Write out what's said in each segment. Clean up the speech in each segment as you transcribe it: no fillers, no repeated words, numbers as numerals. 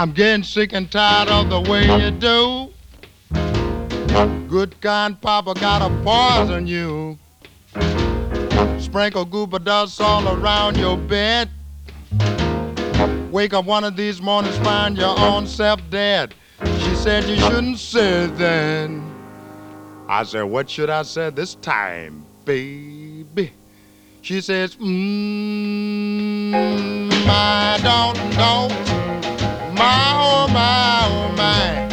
I'm getting sick and tired of the way you do. Good kind Papa gotta poison you. Sprinkle goober dust all around your bed. Wake up one of these mornings, find your own self dead. She said you shouldn't say that. I said, what should I say this time, baby? She says, I don't know. My, oh, my, oh, my.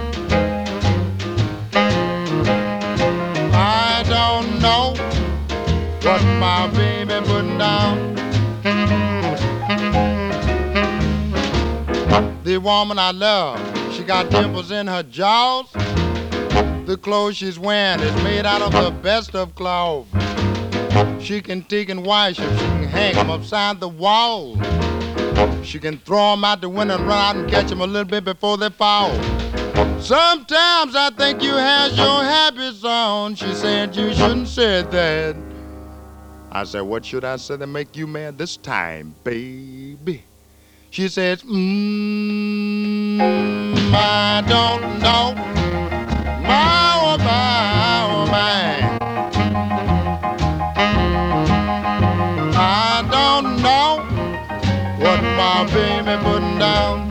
I don't know what my baby putting down. The woman I love, she got dimples in her jaws. The clothes she's wearing is made out of the best of clothes. She can take and wash them, she can hang them upside the wall. She can throw them out the window and run out and catch them a little bit before they fall. Sometimes I think you has your habits on. She said you shouldn't say that. I said, what should I say to make you mad this time, baby? She says, I don't know. My, oh, my, oh, my. I don't know what my baby putting down.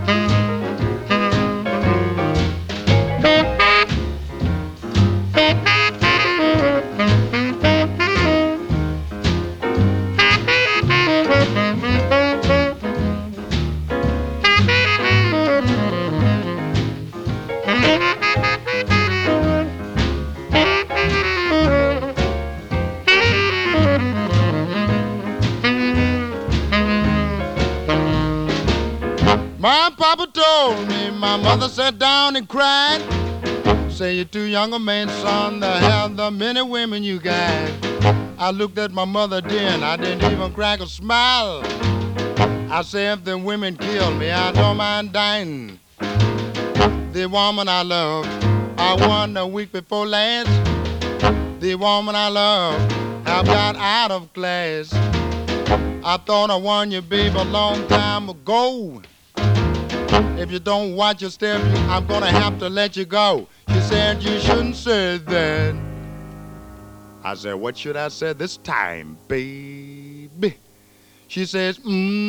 My papa told me, my mother sat down and cried. Say you're too young a man, son, to have the many women you got. I looked at my mother then, I didn't even crack a smile. I said if the women kill me, I don't mind dying. The woman I love, I won a week before last. The woman I love, I've got out of class. I thought I won you, babe, a long time ago. If you don't watch your step, I'm gonna have to let you go. She said you shouldn't say that. I said, what should I say this time, baby? She says,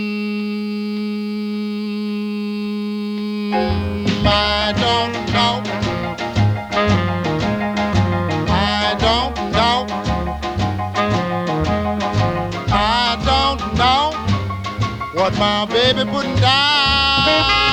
I don't know. I don't know. I don't know what my baby putting down.